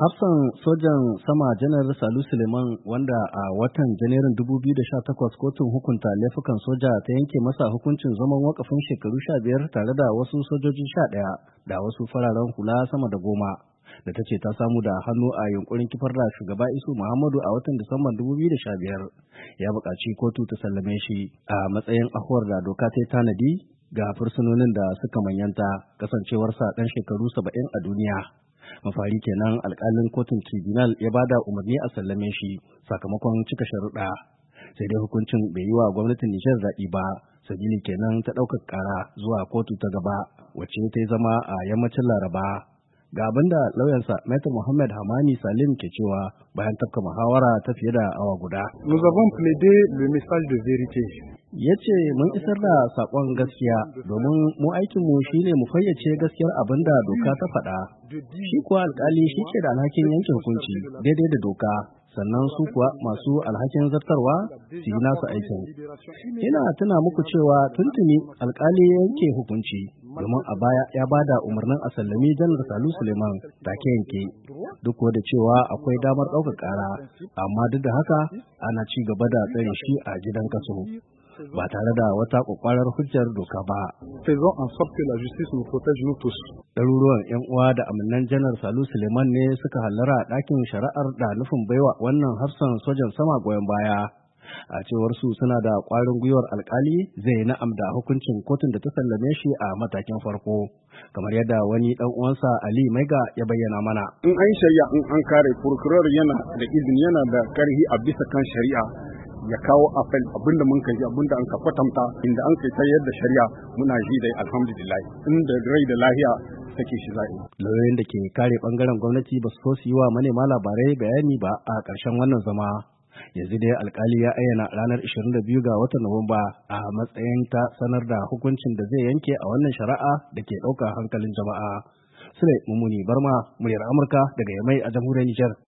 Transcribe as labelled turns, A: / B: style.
A: Hafsan sojan sama janar Salu Suleiman wanda a watan Janairun 2018 kotun hukunta laifukan soja ta yanke masa hukuncin zaman wakafin shekaru 15 tare da wasu sojoji 11 da wasu fararen hula sama da 10 da ta ce ta samu da hannu a yunkurin kifar da shugaba Isu Muhammadu a watan Disamban 2015 ya buƙaci kotu ta sallame shi a matsayin ahuwar da doka ta tanadi ga fursunonin da suka manyanta kasancewarsa ɗan shekaru 70 a duniya. Mafari kenan alkalin kotun tribunal ya bada umarni a sallame shi sakamakon cika sharuɗa, sai dai hukuncin bai yi wa gwamnatin Nijar daɗi ba, sabili kenan ta ɗaukar ƙara zuwa kotu ta gaba wacce ta yi zama a yammacin Laraba. Ga abin da lauyansa Maitre Mohamed Hamani Salim ke cewa bayan tafka muhawara ta fiye da awa guda.
B: Nous avons plaidé le message de vérité.
A: Ya ce mun isar da saƙon gaskiya domin mu aikinmu shine mu fayyace gaskiyar abin da doka ta faɗa. Shi kuwa alƙali shi ke da alhakin yanke hukunci daidai da doka, sannan su kuwa masu alhakin zartarwa su yi nasu aikin. Ina tuna muku cewa tuntuni alƙali ya yanke hukunci domin a baya ya bada umarnin a sallami janar Salu Suleiman take yanke. Duk da cewa akwai damar ɗaukar ƙara, amma duk da haka ana ci gaba da tsare shi a gidan kaso ba tare da wata kwakwarar hujjar doka ba.
B: Faisons en sorte que la justice nous protège nous tous.
A: Ɗaruruwan 'yan uwa da aminan janar Salu Suleiman ne suka hallara a ɗakin shari'ar da nufin baiwa wannan hafsan sojan sama goyon baya. A cewar su suna da ƙwarin gwiwar alkali zai na'am da hukuncin kotun da ta sallame shi a matakin farko, kamar yadda wani ɗan uwansa Ali Maiga ya bayyana mana.
C: In an shari'a in an kare prokuror yana da izini yana da karhi a bisa kan shari'a ya kawo apel abinda mun kai abinda an ka kwatanta inda an kai ta yadda shari'a muna ji dai alhamdulillah inda rai da lahiya take shi za'i.
A: Lauyoyin da ke kare bangaren gwamnati ba su so su yi wa manema labarai bayani ba a ƙarshen wannan zama. Yanzu dai alkali ya ayyana ranar 22 ga watan Nuwamba a matsayin ta sanar da hukuncin da zai yanke a wannan shari'a da ke ɗaukar hankalin jama'a. Sule Mummuni Barma, muryar Amurka daga Yamai a jamhuriyar Nijar.